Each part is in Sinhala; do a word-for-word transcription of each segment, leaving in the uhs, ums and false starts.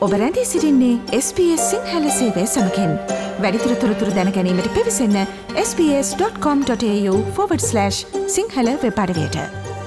ඔබ රැඳී සිටින්නේ එස් බී එස් සිංහල සේවය සමගින්. වැඩිදුර තොරතුරු දැන ගැනීමට පිවිසන්න S B S dot com dot A U forward slash Sinhala web අඩවියට.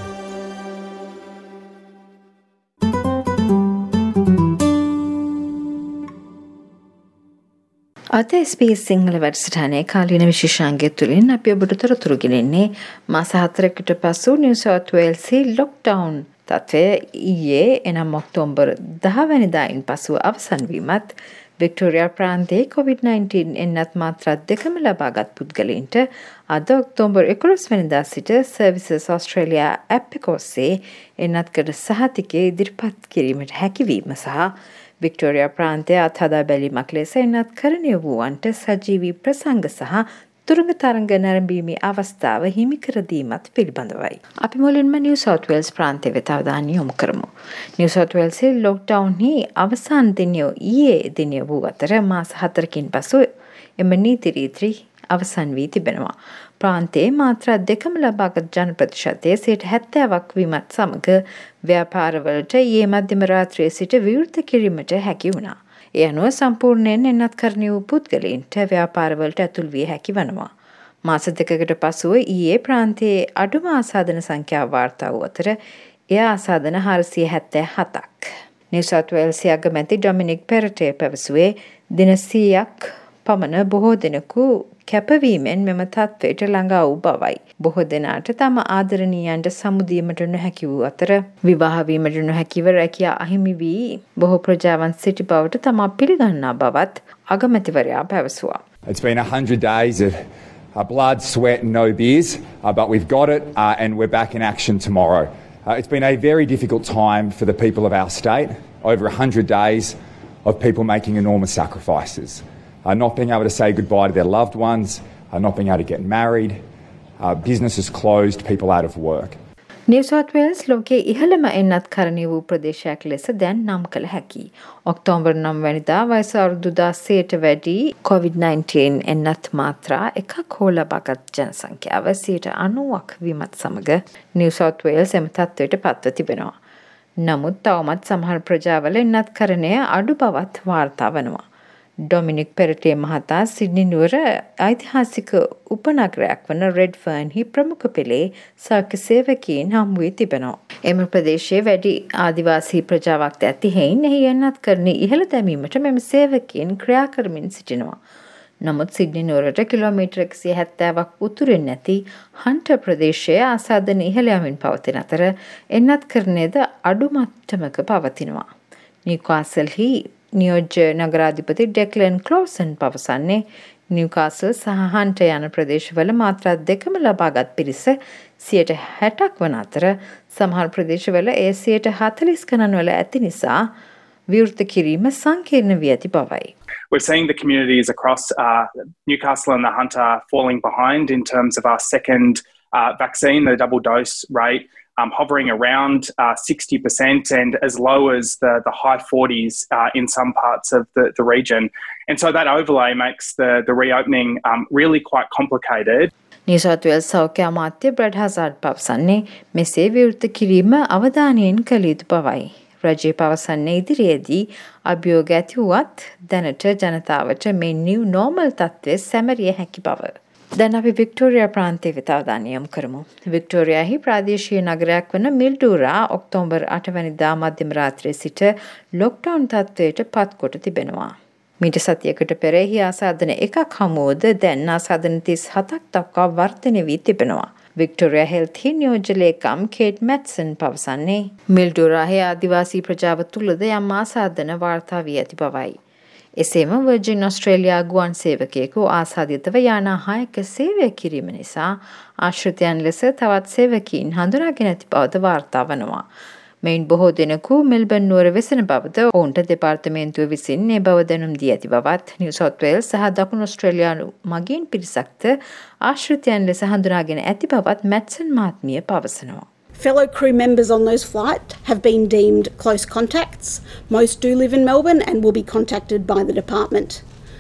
අද එස් බී එස් සිංහල වැඩසටහනේ කාලීන විශේෂාංගය තුළින් අපි ඔබට තොරතුරු ගෙනෙන්නේ මාස හතරකට පසු නිව් සවුත් වේල්සී ලොක්ඩවුන් තත්ත්වය ඊයේ එනම් ඔක්තෝබර් දහ වැනිදායින් පසුව අවසන් වීමත් වික්ටෝරියා ප්‍රාන්තයේ කොවිඩ් නයින්ටීන් එන්නත් මාත්‍රා දෙකම ලබාගත් පුද්ගලයින්ට අද ඔක්තෝබර් එකොළොස් වැනිදා සිට සර්විසස් ඔස්ට්‍රේලියා ඇප් එක ඔස්සේ එන්නත්කඩ සහතිකය ඉදිරිපත් කිරීමට හැකිවීම සහ වික්ටෝරියා ප්‍රාන්තය අත්හදා බැලීමක් ලෙස එන්නත් කරණය වූවන්ට සජීවී ප්‍රසංග සහ තුරංග තරංග නැරඹීමේ අවස්ථාව හිමි කර දීමත් පිළිබඳවයි. අපි මුලින්ම නිව් සවුත් වේල්ස් ප්‍රාන්තය වෙත අවධානය යොමු කරමු. නිව් සවුත් වේල්ස්යේ ලොක්ඩවුන්හි අවසන් දිනය ඊයේ දිනය වූ අතර මාස හතරකින් පසු එම නීති රීති අවසන් වී තිබෙනවා. ප්‍රාන්තයේ මාත්‍රා දෙකම ලබාගත් ජන ප්‍රතිශතය සියයට හැත්තෑවක් වීමත් සමග ව්‍යාපාරවලට ඊයේ මධ්‍යම රාත්‍රියේ සිට විවෘත කිරීමට හැකි වුණා. ඒ අනුව සම්පූර්ණයෙන් එන්නත් කරණය වූ පුද්ගලයින්ට ව්‍යාපාරවලට ඇතුල් විය හැකි වනවා. මාස දෙකකට පසුව ඊයේ ප්‍රාන්තයේ අඩුම ආසාදන සංඛ්‍යාව වාර්තා වූ අතර එය ආසාදන හාරසිය හැත්තෑ හතක්. නිව් සවුත් වේල්ස් අගමැති ඩොමිනික් පෙරටේ පැවසුවේ දින සීයක් පමණ බොහෝ දෙනෙකු කැපවීමෙන් මෙම තත්ත්වයට ළඟා වූ බවයි. බොහෝ දෙනාට තම ආදරණීයන්ට සමුදීමට නොහැකි වූ අතර විවාහ වීමට නොහැකිව රැකියා අහිමි වී බොහෝ ප්‍රජාවන් සිටි බවට තමා පිළිගන්නා බවත් අගමැතිවරයා පැවසුවා. It's been one hundred days of uh, blood, sweat and no beers, uh, but we've got it uh, and we're back in action tomorrow. Uh, it's been a very difficult time for the people of our state. Over one hundred days of people making enormous sacrifices. Uh, not being able to say goodbye to their loved ones, uh, not being able to get married, uh, businesses closed, people out of work. New South Wales ලෝකයේ ඉහළම එන්නත් කරණය වූ ප්‍රදේශයක් ලෙස දැන් නම් කළ හැකි. ඔක්තෝබර් නවය වැනිදා වයස අවුරුදු දාසයට වැඩි කොවිඩ් නයින්ටීන් එන්නත් මාත්‍රා එකක් හෝ ලබාගත් ජනසංඛ්‍යාව සියයට අනූවක් වීමත් සමග නිව් සවුත් වේල්ස් එම තත්ත්වයට පත්ව තිබෙනවා. නමුත් තවමත් සමහර ප්‍රජාවල එන්නත් කරණය අඩු බවත් වාර්තා වනවා. ඩොමිනික් පෙරටේ මහතා සිඩ්නි නුවර ඓතිහාසික උපනගරයක් වන රෙඩ්ෆර්න්හි ප්‍රමුඛ පෙළේ සර්කස් සේවකීන් හමු වී තිබෙනවා. එම ප්‍රදේශයේ වැඩි ආදිවාසී ප්‍රජාවක් ඇති හේයින් එහි එන්නත් කරණය ඉහළ දැමීමට මෙම සේවකීන් ක්‍රියා කරමින් සිටිනවා. නමුත් සිඩ්නි නුවරට කිලෝමීටර් එකසිය හැත්තෑවක් උතුරින් නැති හන්ටර් ප්‍රදේශයේ ආසාදන ඉහළ යමින් පවතින අතර එන්නත් කරණයද අඩු මට්ටමක පවතිනවා. නිව්කාසල්හි නියෝජ්‍ය නගරාධිපති ඩෙක්ලන් ක්ලෝසන් පවසන්නේ නිව්කාසල් සහ හන්ටර් යන ප්‍රදේශවල මාත්‍රා දෙකම ලබාගත් පිරිස සියයට හැටක් වන අතර සමහර ප්‍රදේශවල ඒ සියයට හතළිස් ගණන්වල ඇති නිසා විවෘත කිරීම සංකීර්ණ වී ඇති බවයි. We're seeing the communities across uh, Newcastle and the Hunter falling behind in terms of our second uh, vaccine, the double dose rate. Um, hovering around uh, sixty percent and as low as the, the high forties uh, in some parts of the, the region. And so that overlay makes the, the reopening um, really quite complicated. New South Wales සෞඛ්‍ය අමාත්‍ය බ්‍රැඩ් හසාඩ් පවසන්නේ මෙසේ විවෘත කිරීම අවධානයෙන් කළ යුතු බවයි. රජය පවසන්නේ ඉදිරියේදී අභියෝග ඇති වුවත් දැනට ජනතාවට මේ නිව් නෝමල් තත්ත්වය සැමරිය හැකි බව. දැන් අපි වික්ටෝරියා ප්‍රාන්තය වෙත අවධානය යොමු කරමු. වික්ටෝරියාහි ප්‍රාදේශීය නගරයක් වන මිල්ඩූරා ඔක්තෝබර් අට වැනිදා මධ්‍යම රාත්‍රියේ සිට ලොක්ඩවුන් තත්ත්වයට පත්කොට තිබෙනවා. මීට සතියකට පෙර එහි ආසාදන එකක් හමුවද දැන් ආසාදන තිස් හතක් දක්වා වර්ධනය වී තිබෙනවා. වික්ටෝරියා හෙල්ත්හි නියෝජ්‍ය ලේකම් කේට් මැට්සන් පවසන්නේ මිල්ඩූරාහි ආදිවාසී ප්‍රජාව තුළද යම් ආසාදන වාර්තා වී ඇති බවයි. එසේම වර්ජින් ඔස්ට්‍රේලියා ගුවන් සේවකයෙකු ආසාදිතව යානා හයක සේවය කිරීම නිසා ආශ්‍රිතයන් ලෙස තවත් සේවකීන් හඳුනාගෙන ඇති බවද වාර්තා වනවා. මෙයින් බොහෝ දෙනෙකු මෙල්බන් නුවර වෙසෙන බවද ඔවුන්ට දෙපාර්තමේන්තුව විසින් ඒ බව දැනුම් දී ඇති බවත් නිව් සවුත් වේල්ස් සහ දකුණු ඔස්ට්‍රේලියානු මගීන් පිරිසක්ද ආශ්‍රිතයන් ලෙස හඳුනාගෙන ඇති බවත් මැට්සන් මහත්මිය පවසනවා. Fellow crew members on those flights have been deemed close contacts. Most do live in Melbourne and will be contacted by the department.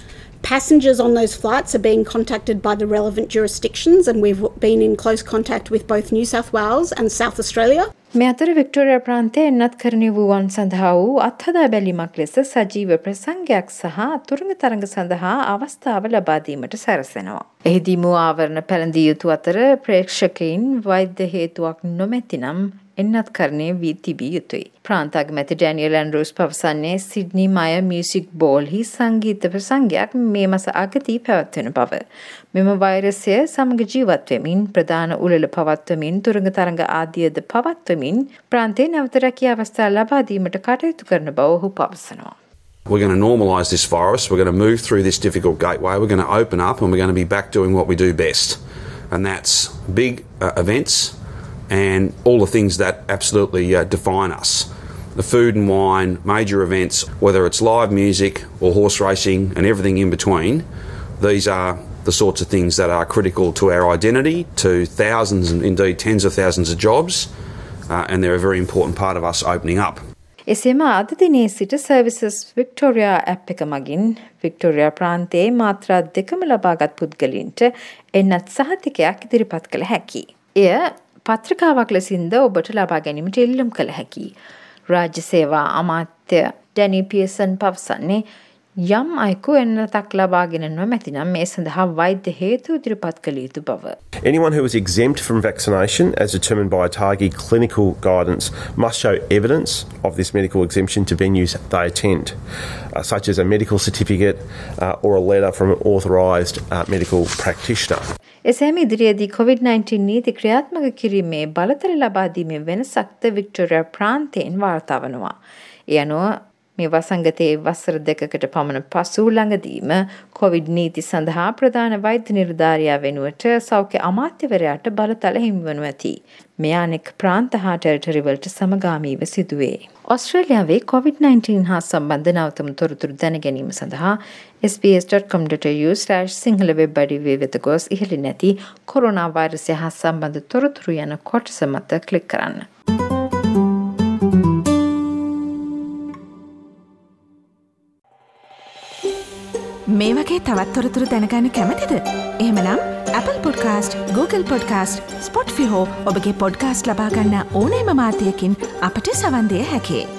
Passengers on those flights are being contacted by the relevant jurisdictions, and we've been in close contact with both New South Wales and South Australia. මේ අතර වික්ටෝරියා ප්‍රාන්තයේ එන්නත් කරණය වූවන් සඳහා වූ අත්හදා බැලීමක් ලෙස සජීව ප්‍රසංගයක් සහ තුරුඟ තරඟ සඳහා අවස්ථාව ලබා දීමට සැරසෙනවා. එහිදී මූ ආවරණ පැළඳිය යුතු අතර ප්‍රේක්ෂකයින් වෛද්‍ය හේතුවක් නොමැතිනම් එන්නත් කරණය වී තිබිය යුතුයි. ප්‍රාන්ත අගමැති ඩැනියල් ඇන්ඩ්‍රූස් පවසන්නේ සිඩ්නි මය මියුසික් බෝල්හි සංගීත ප්‍රසංගයක් මේ මස අගදී පැවැත්වෙන බව. මෙම වෛරසය සමග ජීවත් වෙමින් ප්‍රධාන උළෙල පවත්වමින් තුරුඟ තරඟ ආදියද පවත්වමින් ප්‍රාන්තයේ නැවත රැකියා අවස්ථා ලබා දීමට කටයුතු කරන බව ඔහු පවසනවා. We're going to normalise this virus. We're going to move through this difficult gateway. We're going to open up and we're going to be back doing what we do best. And that's big uh, events and all the things that absolutely uh, define us. The food and wine, major events, whether it's live music or horse racing and everything in between, these are the sorts of things that are critical to our identity, to thousands and indeed tens of thousands of jobs, uh, and they're a very important part of us opening up. එසේම අද දිනේ සිට සර්විසස් වික්ටෝරියා ඇප් එක මගින් වික්ටෝරියා ප්‍රාන්තයේ මාත්‍රා දෙකම ලබාගත් පුද්ගලයින්ට එන්නත් සහතිකයක් ඉදිරිපත් කළ හැකි. එය පත්‍රිකාවක් ලෙසින්ද ඔබට ලබා ගැනීමට ඉල්ලුම් කළ හැකි. රාජ්‍ය සේවා අමාත්‍ය ඩැනි පියර්සන් පවසන්නේ යම් අයෙකු එන්නතක් ලබාගෙන නොමැතිනම් මේ සඳහා වෛද්‍ය හේතු ඉදිරිපත් කළ යුතු බව. Anyone who is exempt from vaccination as determined by ATAGI clinical guidance must show evidence of this medical exemption to venues they attend, uh, such as a medical certificate uh, or a letter from an authorised uh, medical practitioner. එසේම ඉදිරියේදී කොවිඩ් නයින්ටීන් නීති ක්‍රියාත්මක කිරීමේ බලතල ලබා දීමේ වෙනසක්ද වික්ටෝරියා ප්‍රාන්තයෙන් වාර්තා වනවා. ඒ අනුව මේ වසංගතයේ වසර දෙකකට පමණ පසු ළඟදීම කොවිඩ් නීති සඳහා ප්‍රධාන වෛද්‍ය නිලධාරියා වෙනුවට සෞඛ්‍ය අමාත්‍යවරයාට බලතල හිමිවනු ඇති. මේ අනෙක් ප්‍රාන්ත හා ටෙරිටරි වලට සමගාමීව සිදුවේ. ඔස්ට්‍රේලියාවේ කොවිඩ් නයින්ටීන් හා සම්බන්ධ නවතම තොරතුරු දැන ගැනීම සඳහා s b s dot com dot a u slash Sinhala web අඩවිය වෙත ගොස් ඉහළින් නැති කොරෝනා වෛරසය හා සම්බන්ධ තොරතුරු යන කොටස මත ක්ලික් කරන්න. මේ වගේ තවත් තොරතුරු දැනගන්න කැමතිද? එහෙමනම් Apple Podcast, Google Podcast, Spotify හෝ ඔබගේ පොඩ්කාස්ට් ලබා ගන්න ඕනෑම මාධ්‍යයකින් අපට සවන් දිය හැකියි.